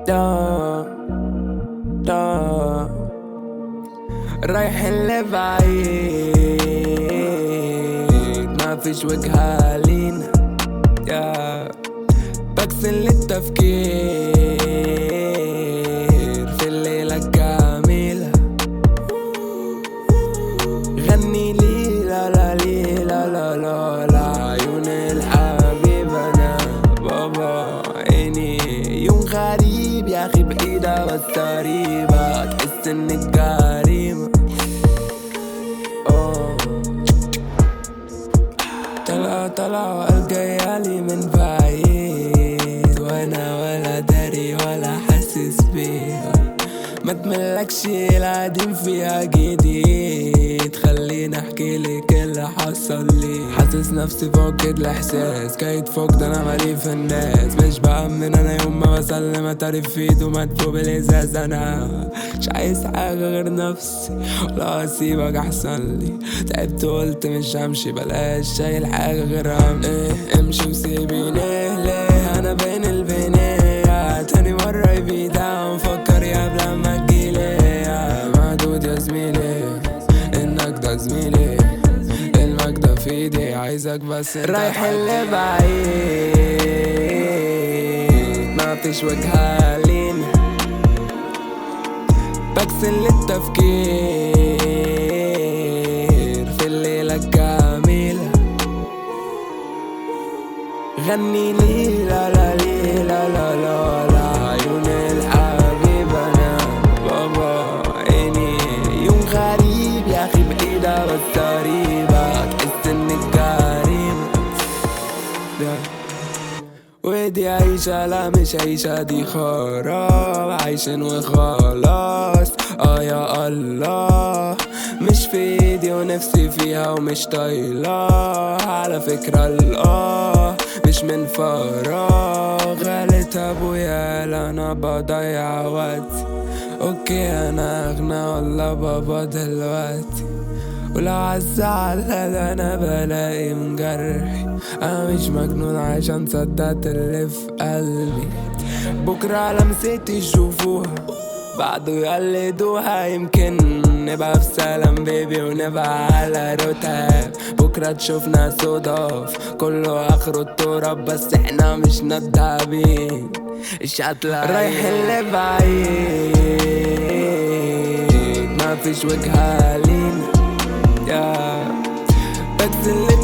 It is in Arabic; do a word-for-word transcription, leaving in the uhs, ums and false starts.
دا دا رايحين لبعيد ما فيش وجهة لينا يا بكسل للتفكير في الليلة الجميلة. غني لي لا لا لي لا لا لا لا عيون الحبيب انا بابا عيني. يوم غريب يا اخي بعيدة بس قريبة تحس انك جريمة. طلع طلع وقلب جايالي من بعيد وانا ولا داري ولا حاسس بيها. ما تملكش القديم فيها جديد. خليني احكي لك اللي حصل لي. حاسس نفسي فاقد الاحساس جاي تفقد انا مالي في الناس. مش بأمن انا يوم ما بسلم اتعرف في ايده مدفوع بالازاز. انا مش عايز حاجه غير نفسي ولا اسيبك احسن لي. تعبت وقلت مش همشي بلاش شايل حاجه غير هم. ايه امشي وسيبيني ليه انا بين البنيه. تاني مره يبي داون فكر يا قبل ما تجيلي. محدود يا زميلي انك ده زميلي. المجدة في ايدي عايزك بس انت رايحين لبعيد ما فيش وجهة لينا. بكسل للتفكير في الليلة الجميلة. غني لي لا لا لي لا لا لا لا عيون الحبيب انا بابا عيني. يوم غريب يا اخي بعيدة بس قريبة تحس انك جريمة. ودي عيشة لا مش عيشة دي خراب. عايشين وخلاص اه يا الله. مش في ايدي ونفسي فيها ومش طايلة. على فكرة الاه مش من فراغ. قالت ابويا لا انا بضيع وقتي. اوكي انا اغنى والله بابا دلوقتي. ولو عالزعل هذا انا بلاقي من جرحي. انا مش مجنون عشان صدقت اللي في قلبي. بكرة لمستي يشوفوها بعده يقلدوها. يمكن نبقى في سلام بيبي ونبقى على رتاب. بكرة تشوفنا صدف كله اخره التراب. بس احنا مش ندابين الشتلة رايحين لبعيد ما فيش وجهة لينا. يا بكسل